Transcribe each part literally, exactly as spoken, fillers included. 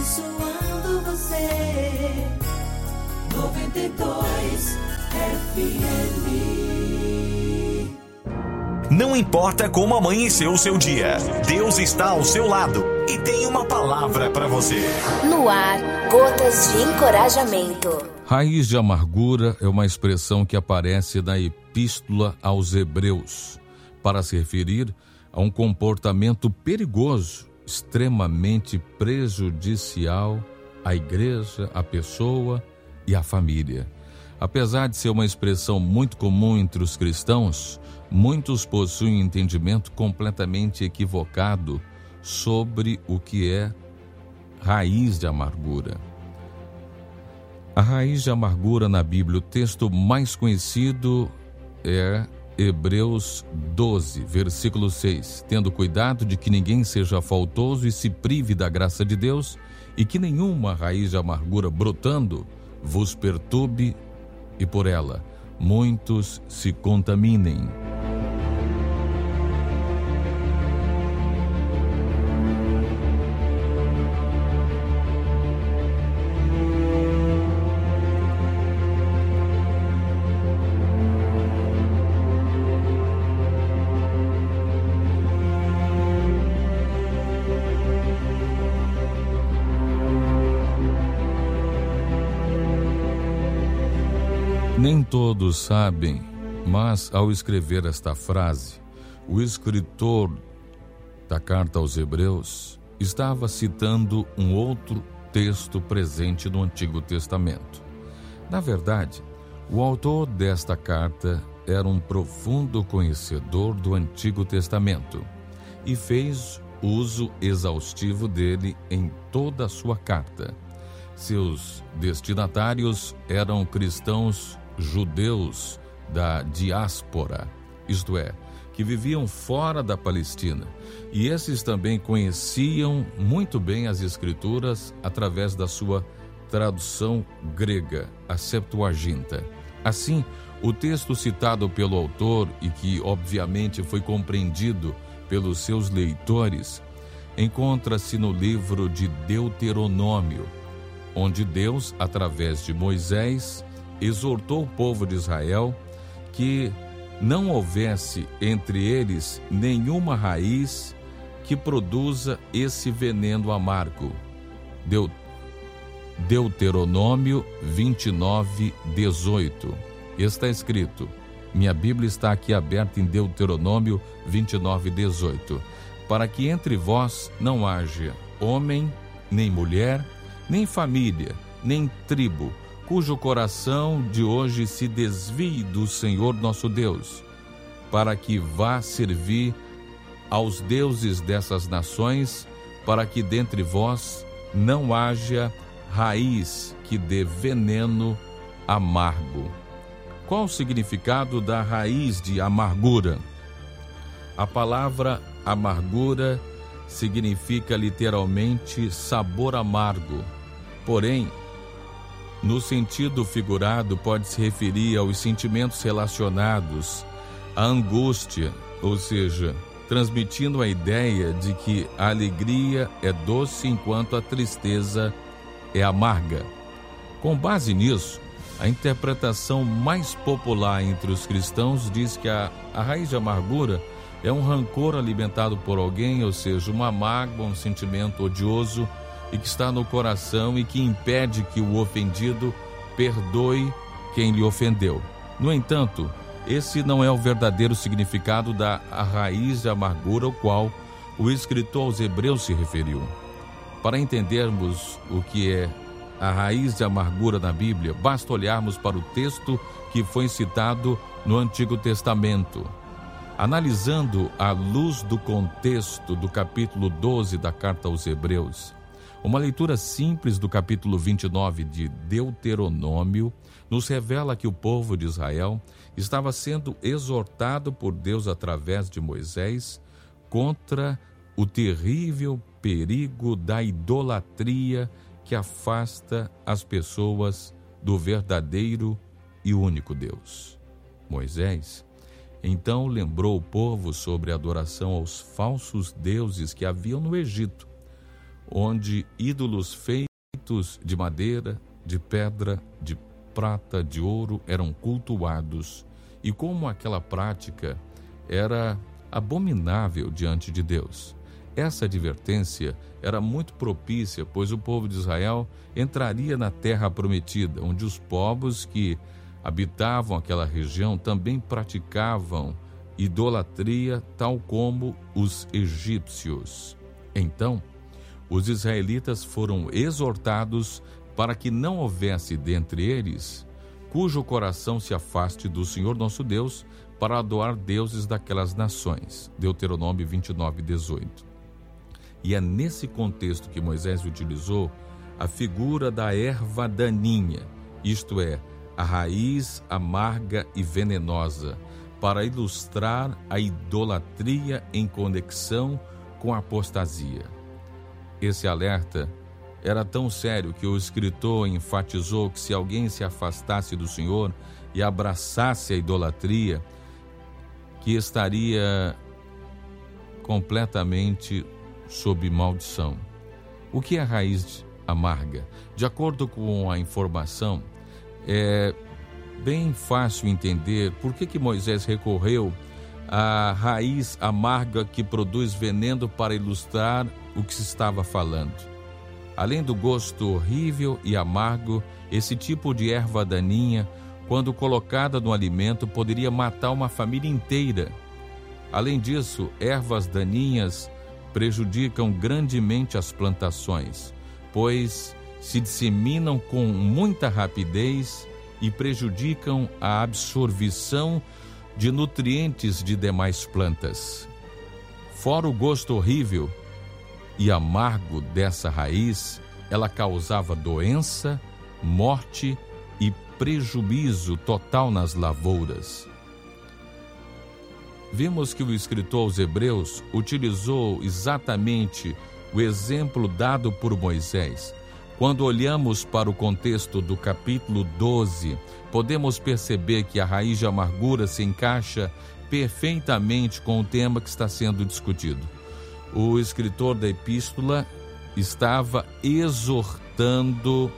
abençoando você. noventa e dois F M. Não importa como amanheceu o seu dia, Deus está ao seu lado e tem uma palavra para você. No ar, gotas de encorajamento. Raiz de amargura é uma expressão que aparece na Epístola aos Hebreus, para se referir a um comportamento perigoso, extremamente prejudicial à igreja, à pessoa e à família. Apesar de ser uma expressão muito comum entre os cristãos, muitos possuem um entendimento completamente equivocado sobre o que é raiz de amargura. A raiz de amargura na Bíblia, o texto mais conhecido é Hebreus doze, versículo seis. Tendo cuidado de que ninguém seja faltoso e se prive da graça de Deus, e que nenhuma raiz de amargura brotando vos perturbe, e por ela muitos se contaminem. Nem todos sabem, mas ao escrever esta frase, o escritor da carta aos Hebreus estava citando um outro texto presente no Antigo Testamento. Na verdade, o autor desta carta era um profundo conhecedor do Antigo Testamento e fez uso exaustivo dele em toda a sua carta. Seus destinatários eram cristãos judeus da diáspora, isto é, que viviam fora da Palestina, e esses também conheciam muito bem as Escrituras através da sua tradução grega, a Septuaginta. Assim, o texto citado pelo autor e que obviamente foi compreendido pelos seus leitores, encontra-se no livro de Deuteronômio, onde Deus, através de Moisés, exortou o povo de Israel que não houvesse entre eles nenhuma raiz que produza esse veneno amargo. Deut- Deuteronômio vinte e nove, dezoito. Está escrito, minha Bíblia está aqui aberta em Deuteronômio vinte e nove, dezoito. Para que entre vós não haja homem, nem mulher, nem família, nem tribo, cujo coração de hoje se desvie do Senhor nosso Deus, para que vá servir aos deuses dessas nações, para que dentre vós não haja raiz que dê veneno amargo. Qual o significado da raiz de amargura? A palavra amargura significa literalmente sabor amargo, porém, no sentido figurado, pode se referir aos sentimentos relacionados à angústia, ou seja, transmitindo a ideia de que a alegria é doce enquanto a tristeza é amarga. Com base nisso, a interpretação mais popular entre os cristãos diz que a, a raiz de amargura é um rancor alimentado por alguém, ou seja, uma mágoa, um sentimento odioso e que está no coração e que impede que o ofendido perdoe quem lhe ofendeu. No entanto, esse não é o verdadeiro significado da raiz de amargura ao qual o escritor aos Hebreus se referiu. Para entendermos o que é a raiz de amargura na Bíblia, basta olharmos para o texto que foi citado no Antigo Testamento. Analisando à luz do contexto do capítulo doze da carta aos Hebreus, uma leitura simples do capítulo vinte e nove de Deuteronômio nos revela que o povo de Israel estava sendo exortado por Deus através de Moisés contra o terrível perigo da idolatria que afasta as pessoas do verdadeiro e único Deus. Moisés então lembrou o povo sobre a adoração aos falsos deuses que haviam no Egito. onde ídolos feitos de madeira, de pedra, de prata, de ouro eram cultuados, e como aquela prática era abominável diante de Deus. Essa advertência era muito propícia, pois o povo de Israel entraria na terra prometida, onde os povos que habitavam aquela região também praticavam idolatria, tal como os egípcios. Então, os israelitas foram exortados para que não houvesse dentre eles cujo coração se afaste do Senhor nosso Deus para adorar deuses daquelas nações. Deuteronômio vinte e nove, dezoito. E é nesse contexto que Moisés utilizou a figura da erva daninha, isto é, a raiz amarga e venenosa, para ilustrar a idolatria em conexão com a apostasia. Esse alerta era tão sério que o escritor enfatizou que se alguém se afastasse do Senhor e abraçasse a idolatria, que estaria completamente sob maldição. O que é raiz amarga? De acordo com a informação, é bem fácil entender por que que Moisés recorreu à raiz amarga que produz veneno para ilustrar o que se estava falando. Além do gosto horrível e amargo, esse tipo de erva daninha, quando colocada no alimento, poderia matar uma família inteira. Além disso, ervas daninhas prejudicam grandemente as plantações, pois se disseminam com muita rapidez e prejudicam a absorção de nutrientes de demais plantas. Fora o gosto horrível e amargo dessa raiz, ela causava doença, morte e prejuízo total nas lavouras. Vimos que o escritor aos Hebreus utilizou exatamente o exemplo dado por Moisés. Quando olhamos para o contexto do capítulo doze, podemos perceber que a raiz de amargura se encaixa perfeitamente com o tema que está sendo discutido. O escritor da epístola estava exortando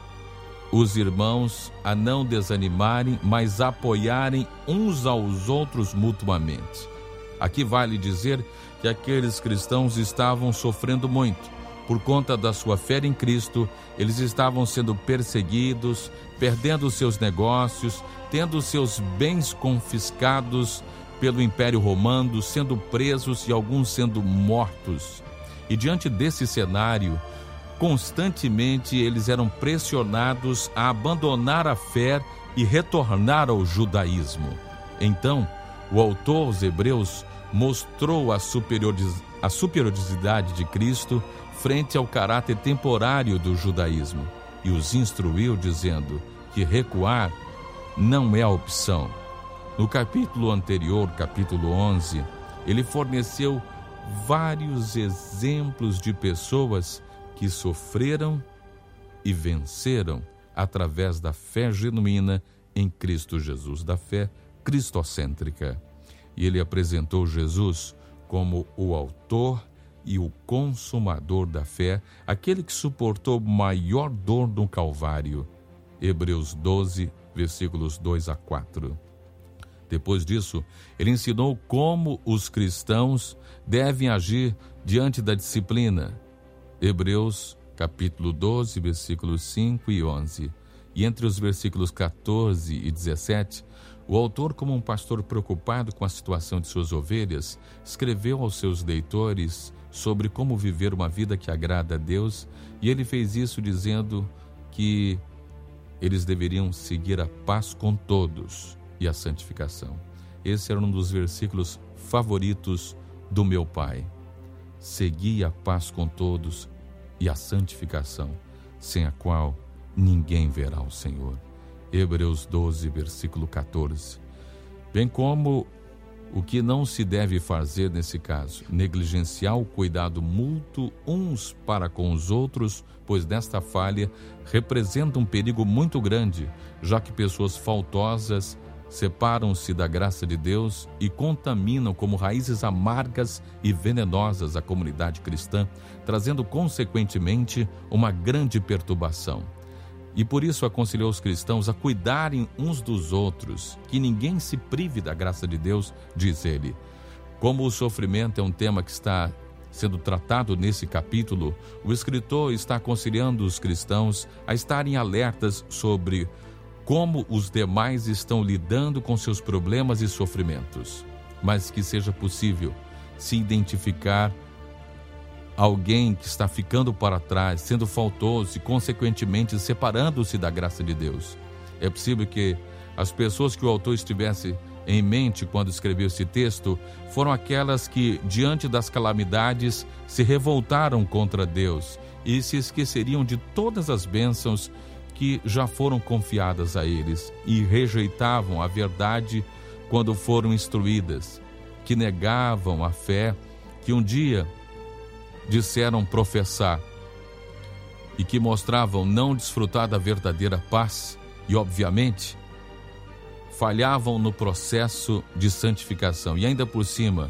os irmãos a não desanimarem, mas apoiarem uns aos outros mutuamente. Aqui vale dizer que aqueles cristãos estavam sofrendo muito. Por conta da sua fé em Cristo, eles estavam sendo perseguidos, perdendo seus negócios, tendo seus bens confiscados pelo Império Romano, sendo presos e alguns sendo mortos. E diante desse cenário, constantemente eles eram pressionados a abandonar a fé e retornar ao judaísmo. Então, o autor aos Hebreus mostrou a superioriz- a superioridade de Cristo frente ao caráter temporário do judaísmo e os instruiu dizendo que recuar não é a opção. No capítulo anterior, capítulo onze, ele forneceu vários exemplos de pessoas que sofreram e venceram através da fé genuína em Cristo Jesus, da fé cristocêntrica. E ele apresentou Jesus como o autor e o consumador da fé, aquele que suportou maior dor no Calvário. Hebreus doze, versículos dois a quatro. Depois disso, ele ensinou como os cristãos devem agir diante da disciplina. Hebreus, capítulo doze, versículos cinco e onze. E entre os versículos catorze e dezessete, o autor, como um pastor preocupado com a situação de suas ovelhas, escreveu aos seus leitores sobre como viver uma vida que agrada a Deus, e ele fez isso dizendo que eles deveriam seguir a paz com todos e a santificação. Esse era um dos versículos favoritos do meu pai. Segui a paz com todos e a santificação, sem a qual ninguém verá o Senhor. Hebreus doze, versículo catorze. Bem como o que não se deve fazer nesse caso, negligenciar o cuidado mútuo uns para com os outros, pois nesta falha representa um perigo muito grande, já que pessoas faltosas separam-se da graça de Deus e contaminam como raízes amargas e venenosas a comunidade cristã, trazendo consequentemente uma grande perturbação. E por isso aconselhou os cristãos a cuidarem uns dos outros, que ninguém se prive da graça de Deus, diz ele. Como o sofrimento é um tema que está sendo tratado nesse capítulo, o escritor está aconselhando os cristãos a estarem alertas sobre como os demais estão lidando com seus problemas e sofrimentos, mas que seja possível se identificar alguém que está ficando para trás, sendo faltoso e, consequentemente, separando-se da graça de Deus. É possível que as pessoas que o autor estivesse em mente quando escreveu esse texto foram aquelas que, diante das calamidades, se revoltaram contra Deus e se esqueceriam de todas as bênçãos que já foram confiadas a eles e rejeitavam a verdade quando foram instruídas, que negavam a fé que um dia disseram professar e que mostravam não desfrutar da verdadeira paz e, obviamente, falhavam no processo de santificação e ainda por cima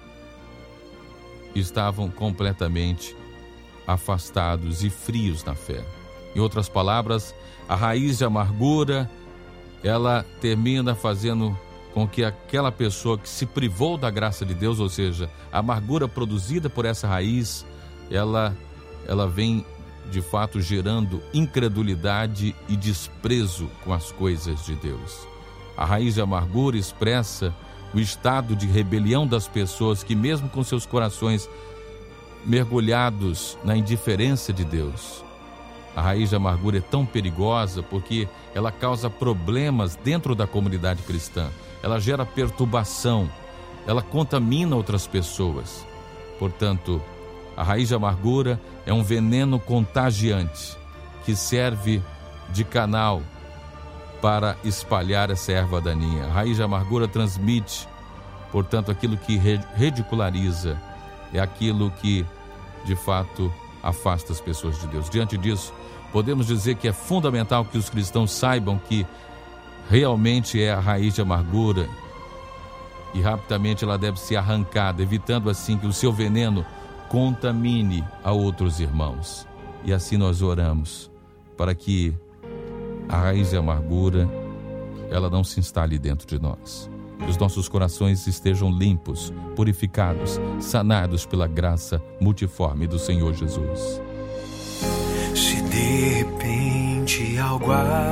estavam completamente afastados e frios na fé. Em outras palavras, a raiz de amargura, ela termina fazendo com que aquela pessoa que se privou da graça de Deus, ou seja, a amargura produzida por essa raiz, ela, ela vem de fato gerando incredulidade e desprezo com as coisas de Deus. A raiz de amargura expressa o estado de rebelião das pessoas que, mesmo com seus corações mergulhados na indiferença de Deus, a raiz de amargura é tão perigosa porque ela causa problemas dentro da comunidade cristã. Ela gera perturbação, ela contamina outras pessoas. Portanto, a raiz de amargura é um veneno contagiante que serve de canal para espalhar essa erva daninha. A raiz de amargura transmite, portanto, aquilo que ridiculariza, é aquilo que, de fato, afasta as pessoas de Deus. Diante disso, podemos dizer que é fundamental que os cristãos saibam que realmente é a raiz de amargura e rapidamente ela deve ser arrancada, evitando assim que o seu veneno contamine a outros irmãos. E assim nós oramos para que a raiz de amargura ela não se instale dentro de nós. Que os nossos corações estejam limpos, purificados, sanados pela graça multiforme do Senhor Jesus. Se de repente algo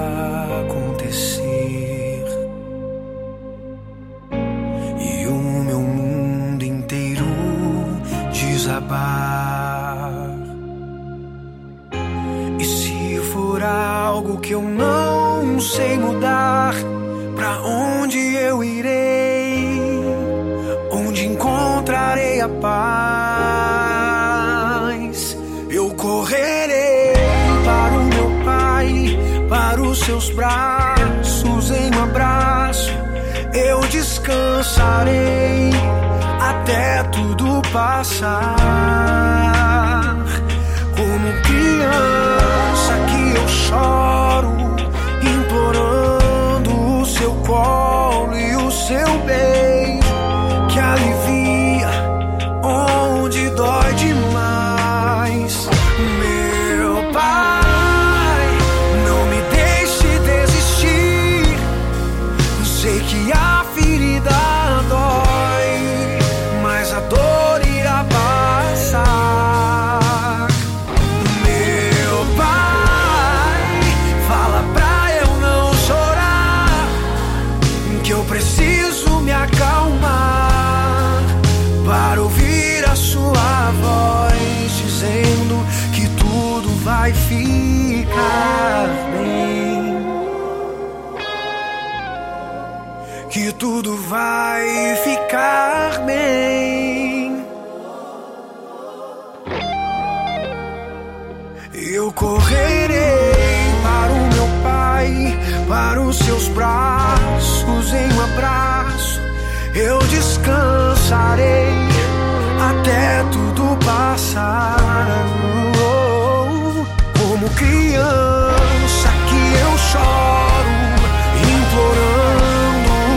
acontecer e o meu mundo inteiro desabar, e se for algo que eu não sei mudar, pra onde eu irei? Onde encontrarei a paz? Eu correrei para o meu Pai, para os seus braços, em um abraço eu descansarei até tudo passar. Como criança que eu choro, implorando o seu colo e o seu beijo que alivia onde dói demais. Meu Pai, não me deixe desistir. Eu sei que a ferida dói, mas a dor irá passar. Meu Pai, fala pra eu não chorar, que eu preciso me acalmar para ouvir a sua voz dizendo que tudo vai ficar bem, que tudo vai ficar bem. Eu correrei para o meu Pai, para os seus braços, em um abraço eu descansarei até tudo passar. Como criança que eu choro, implorando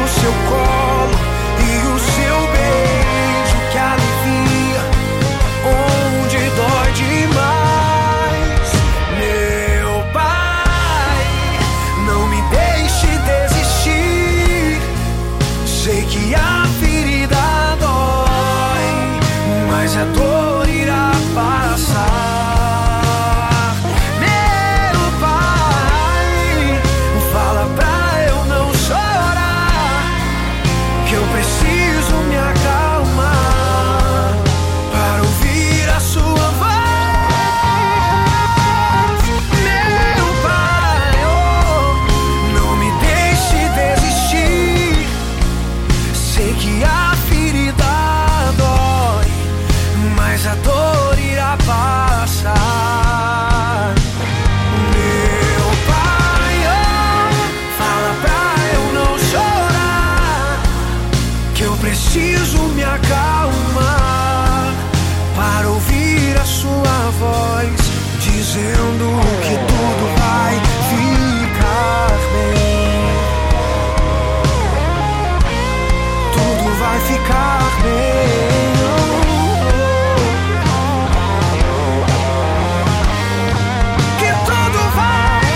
dizendo que tudo vai ficar bem. Tudo vai ficar bem. Que tudo vai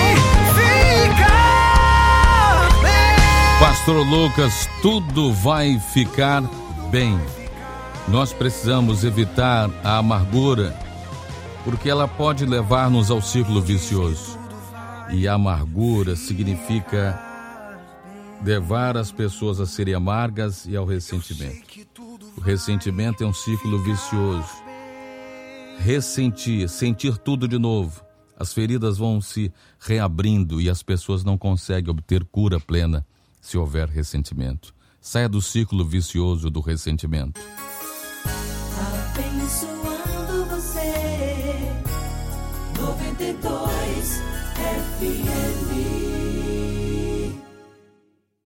ficar bem. Pastor Lucas, tudo vai ficar bem. Nós precisamos evitar a amargura, porque ela pode levar-nos ao círculo vicioso. E a amargura significa levar as pessoas a serem amargas e ao ressentimento. O ressentimento é um círculo vicioso. Ressentir, sentir tudo de novo. As feridas vão se reabrindo e as pessoas não conseguem obter cura plena se houver ressentimento. Saia do círculo vicioso do ressentimento. Abençoando você, noventa e dois F M.